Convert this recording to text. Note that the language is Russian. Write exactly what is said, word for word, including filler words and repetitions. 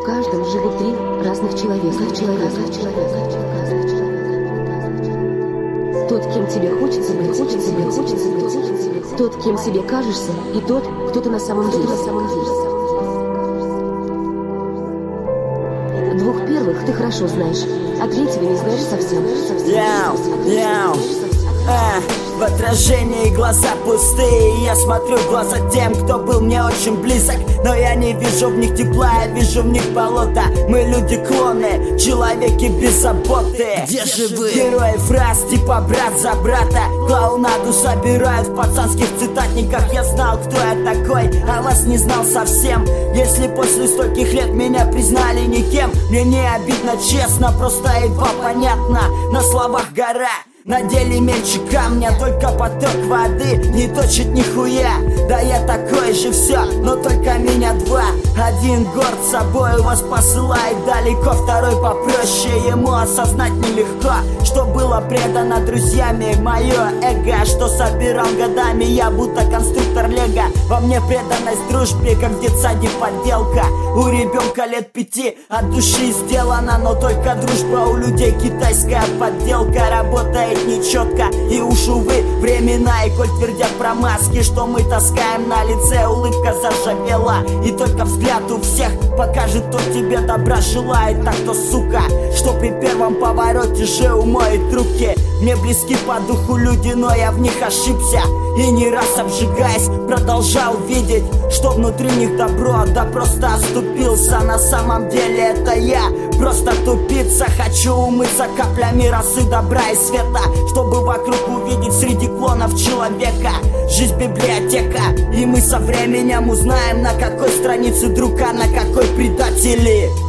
каждом живут три разных человека. человека, человека. Тот, кем тебе хочется быть, хочется быть, хочется быть. Тот, кем себе кажешься, и тот, кто ты на самом деле. На самом деле. Двух первых ты хорошо знаешь, а третьего не знаешь совсем. Яу, яу, а, в отражении глаза пустые. Я смотрю в глаза тем, кто был мне очень близок, но я не вижу в них тепла, я вижу в них болото. Мы люди-клоны, человеки без заботы. Где же вы? Герои фраз типа брат за брата. Клоунаду собирают в пацанских цитатниках. Я знал, кто я такой, а вас не знал совсем. Если после стольких лет меня признали никем, мне не обидно, честно, просто едва понятно. На словах гора, на деле мельче камня, только поток воды не точит нихуя. Да я такой же, все, но только меня два. Один горд собой вас посылает далеко, второй попроще, ему осознать нелегко, что было предано друзьями мое эго, что собирал годами я, будто конструктор лего. Во мне преданность дружбе, как в детсаде подделка. У ребенка лет пяти от души сделана, но только дружба у людей китайская подделка. Работает нечетко, и уж увы времена, и коль твердят про маски, что мы таскаем на лице, улыбка зажавела, и только взгляд у всех покажет, кто тебе добра желает. Так то, сука, что при первом повороте же умоет руки. Мне близки по духу люди, но я в них ошибся, и не раз обжигаясь продолжал видеть, что внутри них добро, да просто оступился. На самом деле это я, просто тупица. Хочу умыться каплями росы добра и света, чтобы вокруг увидеть среди клонов человека. Жизнь библиотека, и мы со временем узнаем, на какой странице друг, а на какой предатели.